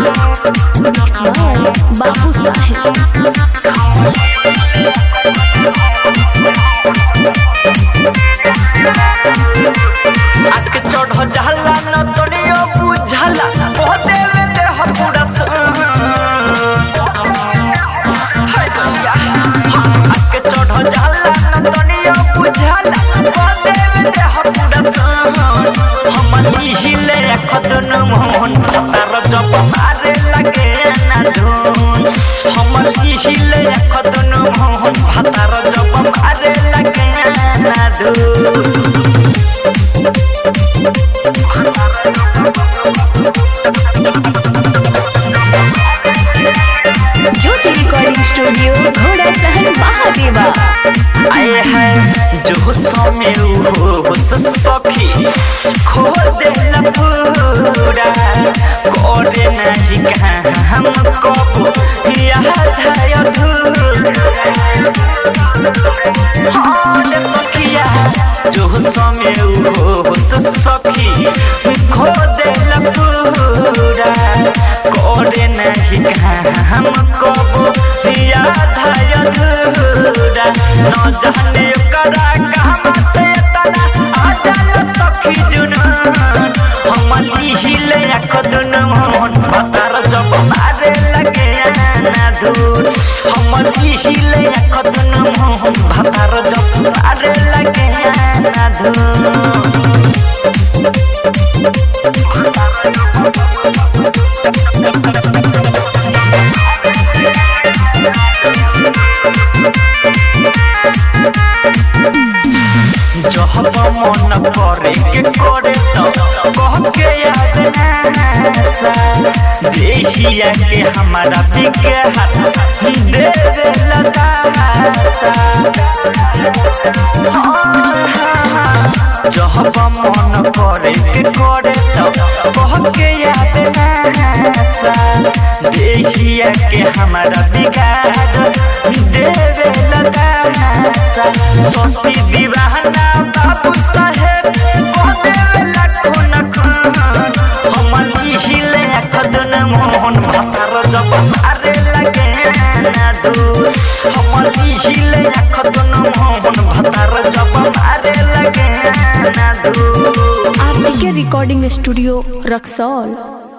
बाबू साहेब आके चढ़ जाला न तोड़ियो बुझला ओ देवे देह पूरा आके चढ़ जाला न तोड़ियो बुझला ओ देवे देह पूरा हमर हिले खदन मोहन भतार जब मारे लगे ना धुन हमर हिले खदन मोहन भतार जब मारे लगे ना धुन ज्योति रिकॉर्डिंग स्टूडियो घोड़ा सहन महादेवा आए हैं जो समय हो सखी खो दे पूरा कोरे नहीं कहाँ हम कबू याद है सखिया जो समय हो सखी खो दे पूरा कोरे नहीं कहाँ हम कबू याद है न जाने करा कहाँ से तना आ जाल सखी जुनून हमर हिले खदन मोहन भतार जब मारे लगे ना धूल हमर हिले खदन मोहन भतार जब मारे लगे ना धूल जब मन करे के करे तो कह के याद नसा देखिया के हमारा बिगहार दे दे लतासा जब मन करे के करे तो कह के याद नसा देखिया के हमारा बिगहार दे दे लतासा सोसी दीवाना बाबू साहेब कोते लाखों नखन हमर हिले खदन मोहन भतार जब मारे लगे ना दूर हमर हिले खदन मोहन भतार जब मारे लगे ना दूर। आपके रिकॉर्डिंग स्टूडियो रक्सौल।